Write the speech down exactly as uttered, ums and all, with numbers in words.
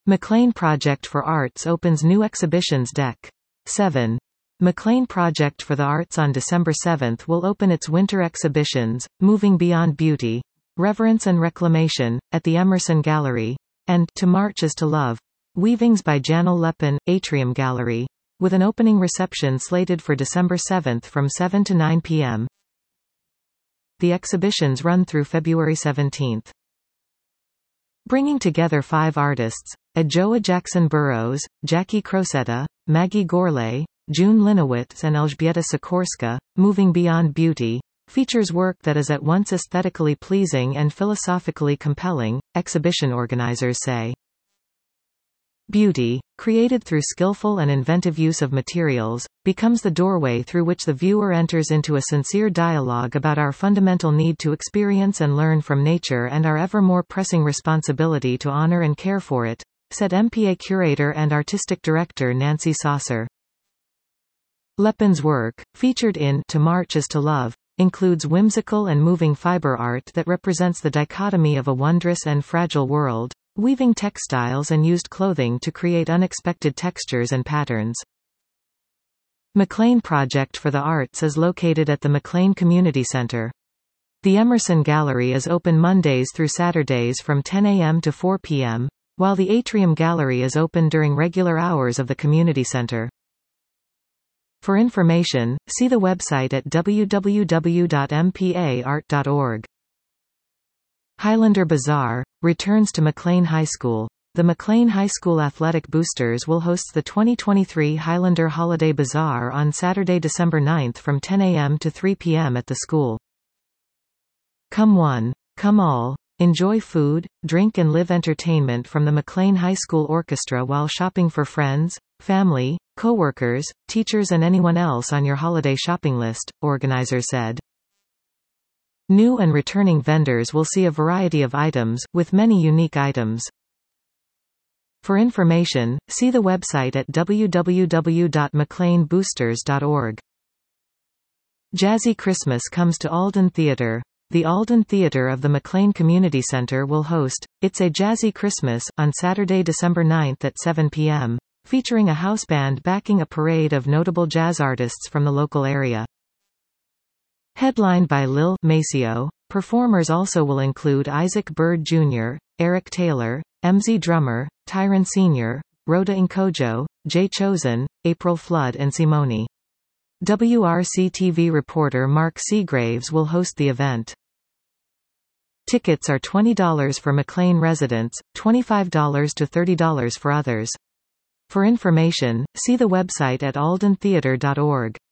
McLean Project for Arts opens new exhibitions deck. seven. McLean Project for the Arts on December seventh will open its winter exhibitions, Moving Beyond Beauty, Reverence and Reclamation, at the Emerson Gallery, and To March is to Love, Weavings by Janelle Lepin, Atrium Gallery, with an opening reception slated for December seventh from seven to nine p m The exhibitions run through February seventeenth. Bringing together five artists, Adjoa Jackson Burrows, Jackie Crosetta, Maggie Gourlay, June Linowitz and Elżbieta Sikorska, Moving Beyond Beauty, features work that is at once aesthetically pleasing and philosophically compelling, exhibition organizers say. Beauty, created through skillful and inventive use of materials, becomes the doorway through which the viewer enters into a sincere dialogue about our fundamental need to experience and learn from nature and our ever more pressing responsibility to honor and care for it, said M P A curator and artistic director Nancy Saucer. Lepin's work, featured in To March is to Love, includes whimsical and moving fiber art that represents the dichotomy of a wondrous and fragile world, weaving textiles and used clothing to create unexpected textures and patterns. McLean Project for the Arts is located at the McLean Community Center. The Emerson Gallery is open Mondays through Saturdays from ten a m to four p m, while the Atrium Gallery is open during regular hours of the community center. For information, see the website at w w w dot m p a art dot org. Highlander Bazaar returns to McLean High School. The McLean High School Athletic Boosters will host the twenty twenty-three Highlander Holiday Bazaar on Saturday, December ninth from ten a m to three p m at the school. Come one, come all. Enjoy food, drink and live entertainment from the McLean High School Orchestra while shopping for friends, family, co-workers, teachers and anyone else on your holiday shopping list, organizers said. New and returning vendors will see a variety of items, with many unique items. For information, see the website at w w w dot mclean boosters dot org. Jazzy Christmas comes to Alden Theatre. The Alden Theatre of the McLean Community Center will host It's a Jazzy Christmas on Saturday, December ninth at seven p m, featuring a house band backing a parade of notable jazz artists from the local area. Headlined by Lil Maceo, performers also will include Isaac Bird Junior, Eric Taylor, M Z Drummer, Tyron Senior, Rhoda Nkojo, Jay Chosen, April Flood and Simone. W R C T V reporter Mark Seagraves will host the event. Tickets are twenty dollars for McLean residents, twenty-five dollars to thirty dollars for others. For information, see the website at alden theatre dot org.